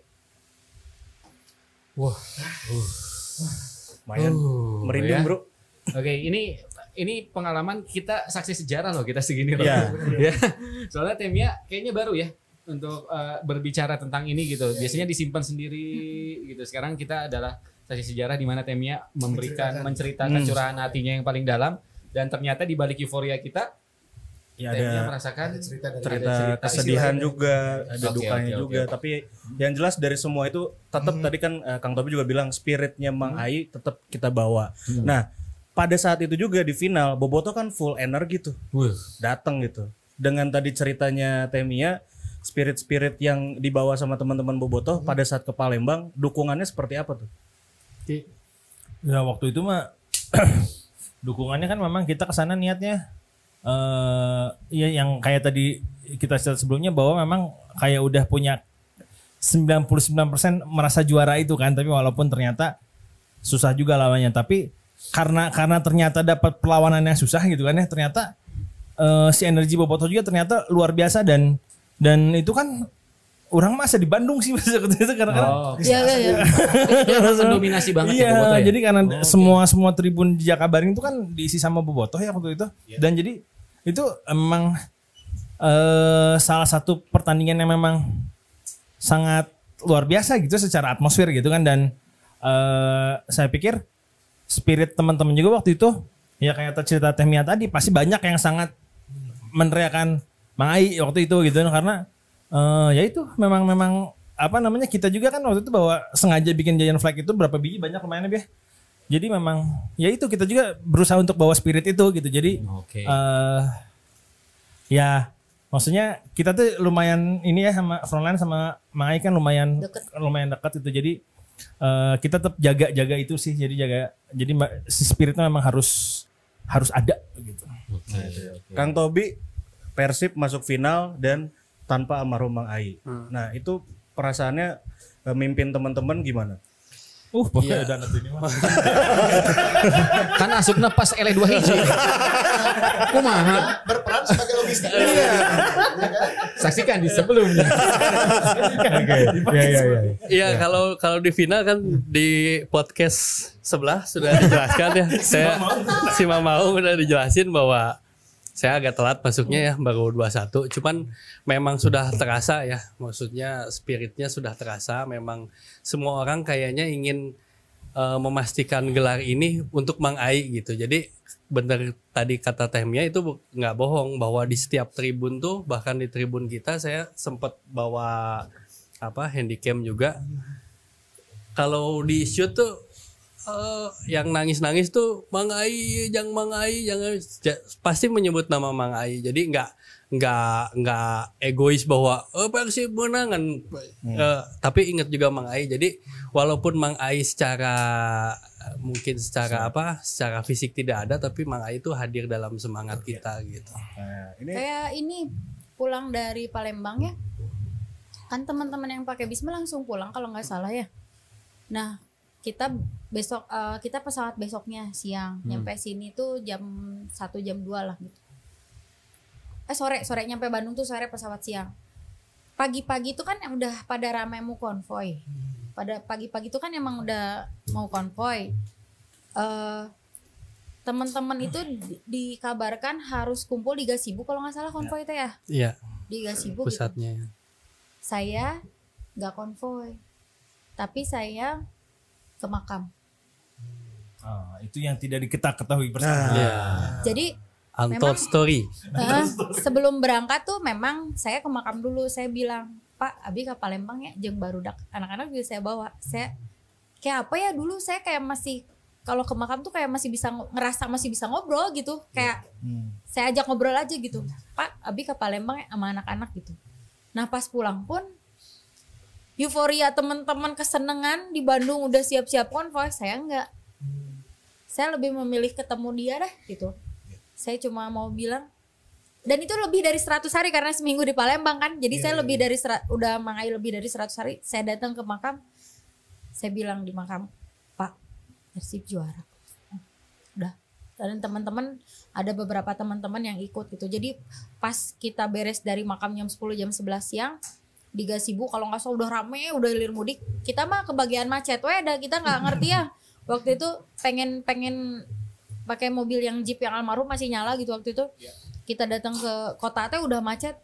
Wah, lumayan Uh, merinding ya. bro. Oke, ini ini pengalaman kita saksi sejarah loh kita segini loh. Iya. Ya. Soalnya Temia kayaknya baru ya untuk uh, berbicara tentang ini gitu. Biasanya disimpan sendiri gitu. Sekarang kita adalah saksi sejarah di mana Temia memberikan menceritakan Hmm. curahan hatinya yang paling dalam dan ternyata di balik euforia kita Ya Temia ada merasakan Ada cerita dari cerita ada cerita kesedihan istilahnya. juga, ada Oke, dukanya oke, juga. oke. Tapi yang jelas dari semua itu tetap tadi kan eh, Kang Tobi juga bilang spiritnya Mang Ai tetap kita bawa. Nah pada saat itu juga di final Boboto kan full energi tuh, datang gitu. Dengan tadi ceritanya Temia, spirit-spirit yang dibawa sama teman-teman Boboto pada saat ke Palembang, dukungannya seperti apa tuh? Ya waktu itu mah dukungannya kan memang kita kesana niatnya eh ya yang kayak tadi kita cerita sebelumnya bahwa memang kayak udah punya sembilan puluh sembilan persen merasa juara itu kan, tapi walaupun ternyata susah juga lawannya, tapi karena karena ternyata dapat perlawanan yang susah gitu kan ya, ternyata eh, si energi Boboto juga ternyata luar biasa dan dan itu kan orang masa di Bandung sih masa itu karena oh, Iya iya iya. dia mendominasi banget ya iya, Boboto ya. jadi karena semua semua tribun di Jakabaring itu kan diisi sama Bobotoh ya waktu itu. Dan jadi itu emang uh, salah satu pertandingan yang memang sangat luar biasa gitu secara atmosfer gitu kan, dan uh, saya pikir spirit teman-teman juga waktu itu ya kayak cerita Teh Mia tadi pasti banyak yang sangat meneriakan Mang Ai waktu itu gitu kan, karena uh, ya itu memang memang apa namanya, kita juga kan waktu itu bawa sengaja bikin Giant Flag itu berapa biji banyak lumayan ya. Jadi memang ya itu kita juga berusaha untuk bawa spirit itu gitu. Jadi Oke. uh, ya maksudnya kita tuh lumayan ini ya sama Frontline sama Mang Ai kan lumayan Deket. lumayan dekat itu. Jadi uh, kita tetap jaga-jaga itu sih. Jadi jaga, jadi si spiritnya memang harus harus ada gitu. Kang Tobi, Persib masuk final dan tanpa almarhum Mang Ai. Hmm. Nah itu perasaannya eh, mimpin teman-teman gimana? Uh, pokoknya udah nanti ini mah. Kan asupna pas L dua hiji. Kumaha? Berperan sebagai logistik. Saksikan di sebelumnya. Oke. Iya iya iya. Iya, kalau kalau di final kan di podcast sebelah sudah dijelaskan ya. Saya si Mamau udah dijelasin bahwa saya agak telat masuknya ya, baru dua puluh satu. Cuman memang sudah terasa ya, maksudnya spiritnya sudah terasa. Memang semua orang kayaknya ingin uh, memastikan gelar ini untuk Mang Ai gitu. Jadi benar tadi kata Teh Mia itu nggak bohong bahwa di setiap tribun tuh, bahkan di tribun kita saya sempat bawa apa handycam juga. Kalau di shoot tuh Uh, yang nangis-nangis tuh Mang Ai, jangan Mang Ai, jangan j- pasti menyebut nama Mang Ai. Jadi nggak nggak nggak egois bahwa oh Persib menang kan. Hmm. Uh, tapi ingat juga Mang Ai. Jadi walaupun Mang Ai secara mungkin secara apa, secara fisik tidak ada, tapi Mang Ai itu hadir dalam semangat kita gitu. Nah, ini Kayak ini pulang dari Palembang ya, kan teman-teman yang pakai Bisma langsung pulang kalau nggak salah ya. Nah kita besok uh, kita pesawat besoknya siang, hmm. nyampe sini tuh jam satu jam dua lah gitu. Eh sore sore nyampe Bandung tuh sore pesawat siang. Pagi-pagi tuh kan udah pada ramai mau konvoy. Pada pagi-pagi tuh kan emang udah mau konvoy. Uh, teman-teman itu di- dikabarkan harus kumpul di Gasibu kalau nggak salah konvoy itu ya. Iya. Di Gasibu Pusatnya. Gitu. Saya nggak konvoy, tapi saya ke makam. Ah, itu yang tidak kita ketahui bersama. Iya. Jadi Untold memang, story. uh, sebelum berangkat tuh memang saya ke makam dulu. Saya bilang, Pak, Abi ke Palembang ya, jeung barudak anak-anak juga saya bawa. Saya kayak apa ya dulu saya kayak masih kalau ke makam tuh kayak masih bisa ngerasa masih bisa ngobrol gitu. Kayak hmm. saya ajak ngobrol aja gitu. Pak, Abi ke Palembang ya sama anak-anak gitu. Nah pas pulang pun euforia teman-teman kesenangan di Bandung udah siap-siap konvoy, saya enggak. Saya lebih memilih ketemu dia dah gitu. Saya cuma mau bilang, dan itu lebih dari seratus hari karena seminggu di Palembang kan. Jadi yeah, saya yeah. lebih dari udah Mang Ai lebih dari seratus hari. Saya datang ke makam, saya bilang di makam, Pak, Persib juara. Udah. Dan teman-teman ada beberapa teman-teman yang ikut gitu. Jadi pas kita beres dari makam jam sepuluh jam sebelas siang di Gasibu kalau nggak salah udah rame, udah hilir mudik. Kita mah kebagian macet, weh, dah kita nggak ngerti ya. Waktu itu pengen pengen pakai mobil yang Jeep yang almarhum masih nyala gitu waktu itu. Kita datang ke kota teh udah macet.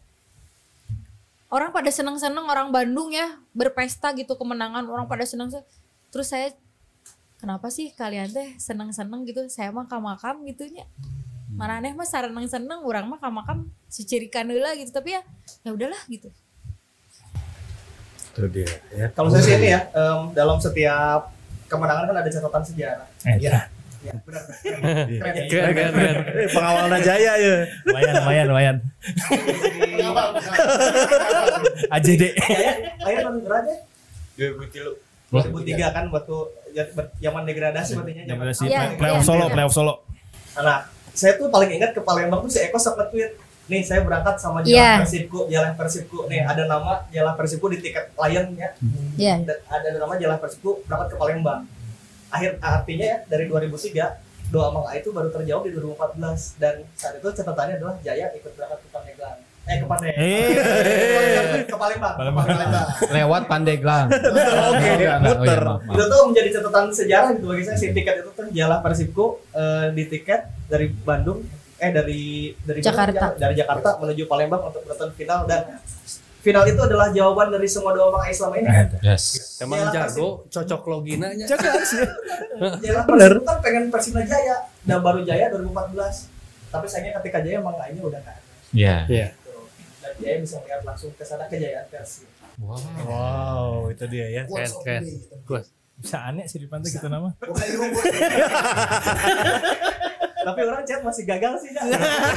Orang pada seneng-seneng, orang Bandung ya berpesta gitu kemenangan, orang pada seneng. Terus saya, kenapa sih kalian teh seneng-seneng gitu? Saya mah ka makam gitunya. Maraneh mah sareneng-seneng, urang mah ka makam sicirikan heula gitu. Tapi ya ya udahlah gitu. itu dia ya. Kalau saya sih ini ya, um, dalam setiap kemenangan kan ada catatan sejarah. Iya. Ya, benar. Keren, keren, keren. Eh, pengawal Najaya ya. Lumayan, lumayan, lumayan. A J D. Ayo kan berada. dua ribu tiga dua ribu tiga kan waktu zaman degradasi berarti nya. Degradasi, Iya, playoff iya, Solo, iya. playoff Solo. Nah, saya tuh paling ingat ke Palembang tuh si Eko sempat tweet, nih saya berangkat sama jalan Iya. Persibku, jalan Persibku. Nih ada nama jalan Persibku di tiket Lion ya. Iya. Dan ada nama jalan Persibku berangkat ke Palembang. Akhir artinya ya dari dua ribu tiga doa Mang Ai itu baru terjawab di dua ribu empat belas dan saat itu catatannya adalah Jaya ikut berangkat ke Pandeglang. Eh ke Pandeglang. Eh. Ke Palembang. Palembang. Palembang. Lewat Pandeglang. Oke, muter. Itu tuh menjadi catatan sejarah gitu bagi saya, si tiket itu tuh jalan Persibku eh, di tiket dari Bandung eh dari dari Jakarta. mana? dari Jakarta menuju Palembang untuk menonton final, dan final itu adalah jawaban dari semua doa Mang Ai selama ini. Yes. Emang Jalan jago, cocok loginanya. Jalan Persib kan pengen Persib Jaya dan baru Jaya dua ribu empat belas. Tapi sayangnya ketika Jaya Mang Ai-nya udah nggak ada. Iya. Iya. Gitu. Dan Jaya bisa melihat langsung ke sana kejayaan Persib. Wow. Wow, itu dia ya. Quotes of the keren. day, gitu. Gue Bisa aneh sih di pantai gitu nama. Bukan di rumput. Tapi orang chat masih gagal sih. Kak.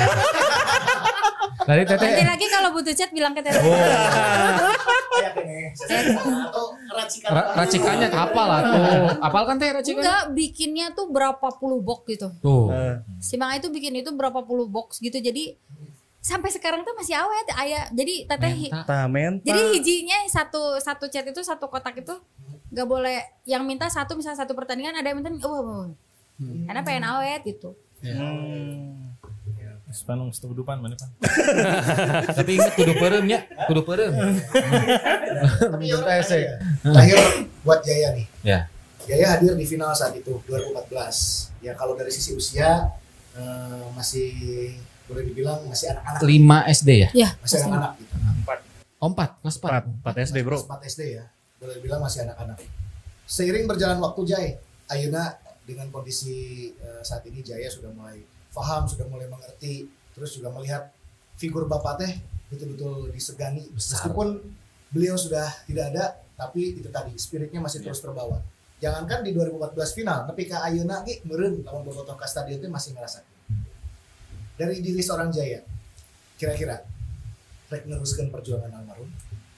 Tadi Teteh. Nanti lagi kalau butuh chat bilang ke Teteh. Kayak ini. Atau racikan. Ra- racikannya kapal lah tuh. Apal kan Teh racikannya? Enggak, bikinnya tuh berapa puluh box gitu. Tuh. Eh, Si Mang Ai tuh bikin itu berapa puluh box gitu. Jadi sampai sekarang tuh masih awet ayah. Jadi Teteh hi- Menta. ta menta. jadi hijinya satu satu chat itu satu kotak itu nggak boleh yang minta satu, misalnya satu pertandingan ada yang minta oh, oh. Karena pengen awet gitu. Hmm. Sepanung setudupan mana Pan? Tapi ingat kudu perem ya, kudu perem. Tapi orang ya. Lahir buat Jaya nih. Ya. Jaya hadir di final saat itu dua ribu empat belas. Ya kalau dari sisi usia eh, masih boleh dibilang masih anak-anak. lima S D ya? Ya, Masih anak-anak gitu. Oh, empat, kelas empat. empat S D, Bro. empat S D ya. Boleh dibilang masih anak-anak. Seiring berjalan waktu Jaya, ayeuna dengan kondisi eh, saat ini Jaya sudah mulai paham, sudah mulai mengerti, terus juga melihat figur bapak teh betul-betul disegani. Meskipun beliau sudah tidak ada, tapi itu tadi spiritnya masih terus terbawa. Jangankan di dua ribu empat belas final, tapi ka ayeuna ge meureun lawan bobotoh ka stadion teh masih ngerasa. Dari diri seorang Jaya, kira-kira rek neruskeun perjuangan almarhum.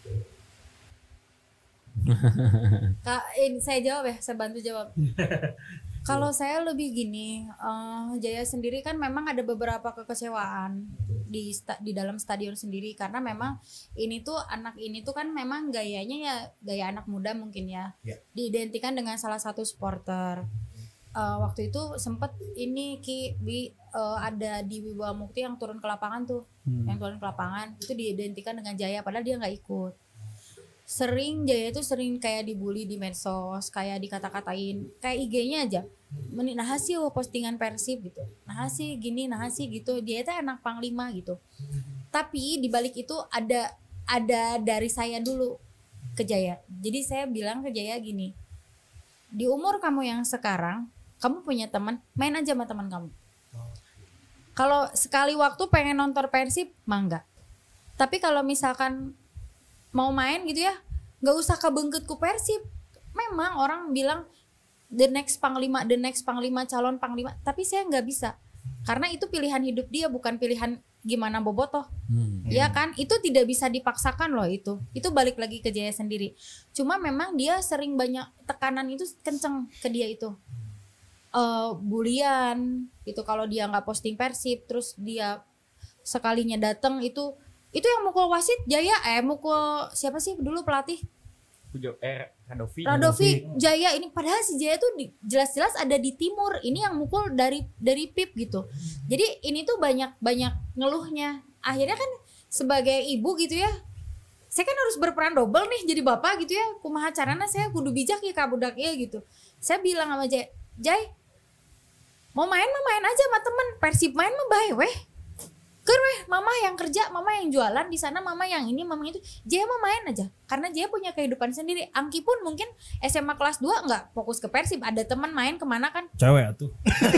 Kak, ini saya jawab ya, saya bantu jawab. Kalau saya lebih gini, eh, Jaya sendiri kan memang ada beberapa kekecewaan di sta- di dalam stadion sendiri karena memang ini tuh anak ini tuh kan memang gayanya ya gaya anak muda mungkin ya, Ya. diidentikan dengan salah satu supporter. Eh, waktu itu sempet ini Ki Bi eh, ada di Wibawa Mukti yang turun ke lapangan tuh, yang turun ke lapangan itu diidentikan dengan Jaya padahal dia nggak ikut. Sering Jaya itu sering kayak dibully di medsos, kayak dikata-katain, kayak I G-nya aja. Meni nah hasil postingan Persib gitu. Nah hasil gini, nah hasil gitu. Dia itu anak panglima gitu. Tapi di balik itu ada ada dari saya dulu ke Jaya. Jadi saya bilang ke Jaya gini. Di umur kamu yang sekarang, kamu punya teman, main aja sama teman kamu. Kalau sekali waktu pengen nonton Persib, mangga. Tapi kalau misalkan mau main gitu ya, nggak usah kebengket ku Persib. Memang orang bilang the next panglima, the next panglima, calon panglima, tapi saya nggak bisa karena itu pilihan hidup dia, bukan pilihan gimana bobotoh. Hmm. Ya kan, itu tidak bisa dipaksakan loh. Itu itu balik lagi ke Jaya sendiri. Cuma memang dia sering banyak tekanan itu kenceng ke dia itu, uh, bulian itu kalau dia nggak posting Persib, terus dia sekalinya datang itu itu yang mukul wasit Jaya, eh mukul siapa sih dulu pelatih Pujo eh Radovi. Radovi Jaya ini, padahal si Jaya tuh di- jelas-jelas ada di timur, ini yang mukul dari dari Pip gitu. Jadi ini tuh banyak banyak ngeluhnya. Akhirnya kan sebagai ibu gitu ya, saya kan harus berperan double nih jadi bapak gitu ya. Kumaha carana saya kudu bijak ya ka budak ya gitu. Saya bilang sama Jay, Jay mau main mah main aja sama temen, Persib main mah bae weh. Keur weh, mama yang kerja, mama yang jualan di sana, mama yang ini, mama itu. Jaya mah main aja. Karena Jaya punya kehidupan sendiri. Angki pun mungkin S M A kelas dua enggak fokus ke Persib, ada teman main kemana kan. Cewek atuh.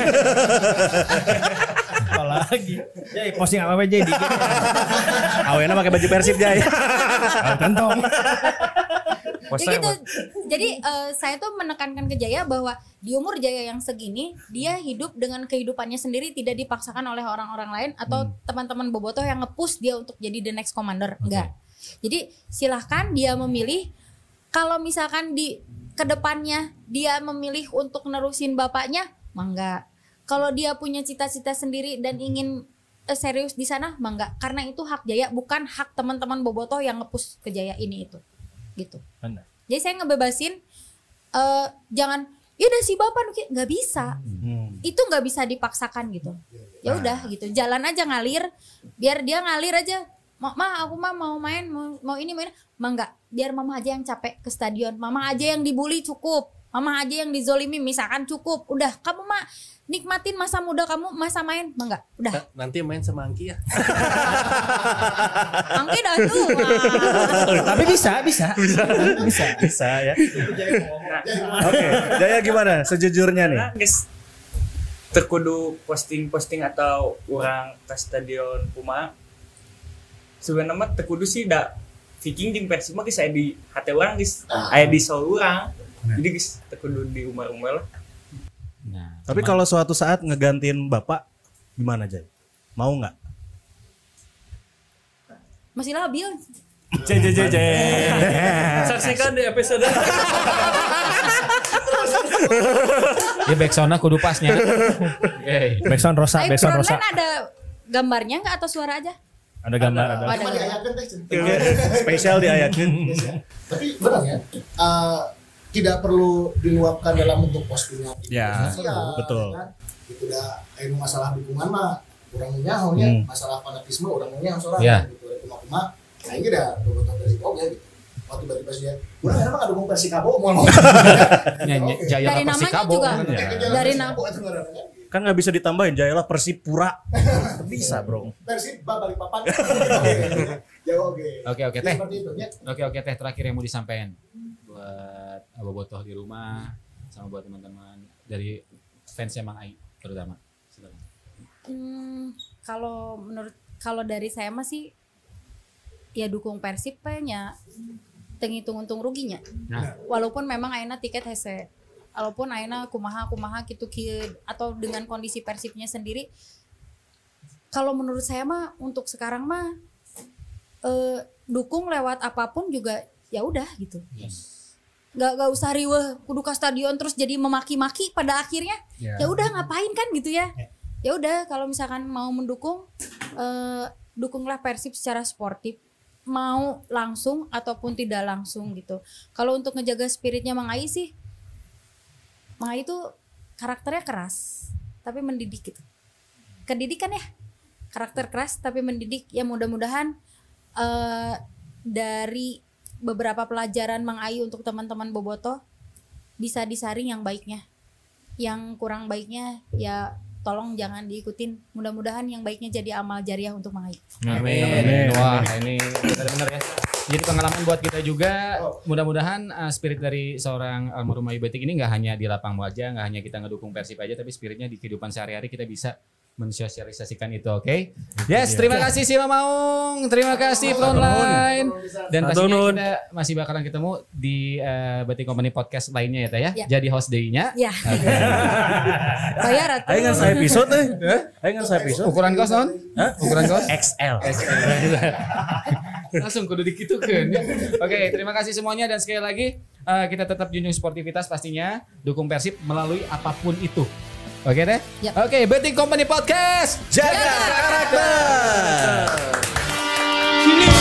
Apalagi. Jadi posting apa aja di Awena pakai baju Persib Jay. kantong. Ya gitu. Jadi eh, saya tuh menekankan ke Jaya bahwa di umur Jaya yang segini, dia hidup dengan kehidupannya sendiri, tidak dipaksakan oleh orang-orang lain atau teman-teman bobotoh yang nge-push dia untuk jadi the next commander. Enggak. Jadi silahkan dia memilih. Kalau misalkan di kedepannya dia memilih untuk nerusin bapaknya, mangga. Kalau dia punya cita-cita sendiri dan ingin eh, serius di sana, mangga. Karena itu hak Jaya, bukan hak teman-teman bobotoh yang nge-push ke Jaya ini itu. Gitu. Benar. Jadi saya ngebebasin eh jangan ya udah si bapak nuki, nggak bisa. Hmm. Itu nggak bisa dipaksakan gitu. Ya udah gitu, jalan aja ngalir, biar dia ngalir aja. Ma, ma aku mah mau main, mau, mau ini main, mah enggak. Biar mama aja yang capek ke stadion, mama aja yang dibully cukup. Mama aja yang dizolimi misalkan cukup. Udah kamu mah nikmatin masa muda kamu, masa main mah enggak. Udah. Nanti main sama Angki ya. Angki dah tua. Tapi bisa, bisa. Bisa. Bisa. Bisa ya. Oke, Jaya gimana sejujurnya nih? Nah, guys, terkudu posting-posting atau orang ke stadion Puma. Sebenarnya mah terkudu sih dah Viking jeung Persib mah geus aya di hate urang geus. Aya di soul urang. Jadi geus terkudu di umar-umar lah. Nah, Tapi kalau suatu saat ngegantiin bapak gimana Jay? Mau nggak? Masih labil. J J J J. Saksikan di episode. dia backsound kudu pasnya. Oke. Backsound Rosa, Tapi backsound Rosa. frontline ada gambarnya enggak atau suara aja? Ada gambar, ada. Oh, ada. Cuma diayakan teh. Cen. Spesial diayakin. Tapi benar ya, uh, tidak perlu diluapkan dalam bentuk postingan. Ya, Sosial, betul. Kan? Itu udah anu masalah dukungan mah urang nyaho nya, Hmm. masalah fanatisme urang nyaho sorangan Ya. gitu. Cuma aing ge da bobotoh Persib oge gitu. Waktu tiba-tiba sih ya, urang emang enggak dukung Persikabo mau ngomong. Nyanyi Jaya Dari namanya Persikabo. juga. Ya. Dari nama. Kan nggak bisa ditambahin Jaya lah Persipura. Bisa bro. Persib balik papan. Jauh oke. Oke oke Jadi teh. Seperti itu ya. Oke oke teh terakhir yang mau disampaikan buat abobotoh di rumah sama buat teman-teman dari fans Mang Ai terutama. Silakan. Hmm, kalau menurut kalau dari saya mah sih ya dukung Persib nya tenghitung untung ruginya. Nah. Walaupun memang ayeuna tiket hese, walaupun ayeuna kumaha kumaha gitu kieu atau dengan kondisi Persibnya sendiri, kalau menurut saya mah untuk sekarang mah eh, dukung lewat apapun juga ya udah gitu. Yes. Gak, gak usah riweh kudu ke stadion terus jadi memaki-maki pada akhirnya ya udah ngapain kan gitu ya. Ya udah kalau misalkan mau mendukung eh, dukunglah Persib secara sportif, mau langsung ataupun tidak langsung gitu. Kalau untuk ngejaga spiritnya Mang Ai sih, Mang Ai itu karakternya keras tapi mendidik gitu. Pendidikan ya, karakter keras tapi mendidik. Ya mudah-mudahan eh, dari beberapa pelajaran Mang Ai untuk teman-teman bobotoh bisa disaring yang baiknya. Yang kurang baiknya ya tolong jangan diikutin. Mudah-mudahan yang baiknya jadi amal jariah untuk Mang Ai. Amin. Wah, ini benar-benar ya. Jadi pengalaman buat kita juga. Mudah-mudahan uh, spirit dari seorang almarhum Ayu Batik ini nggak hanya di lapang wajah, nggak hanya kita ngedukung Persib aja, tapi spiritnya di kehidupan sehari-hari kita bisa mensosialisasikan itu, oke? Okay? Yes, terima kasih Sima Maung, terima kasih Frontline, dan pastinya kita masih bakalan ketemu di uh, Batik Company Podcast lainnya ya, Teh ya. Ya. Jadi host day-nya. Ya. Bayar atau? Ayo ngan saya episode eh. Ayo ngan saya episode. Ukuran kaos non? Hah? Ukuran kaos? X L. Langsung kudu dikitukeun ya. Oke, terima kasih semuanya dan sekali lagi uh, kita tetap junjung sportivitas pastinya, dukung Persib melalui apapun itu. Oke deh? Yap. Oke, Batik Company Podcast. Jaga karakter. Sini.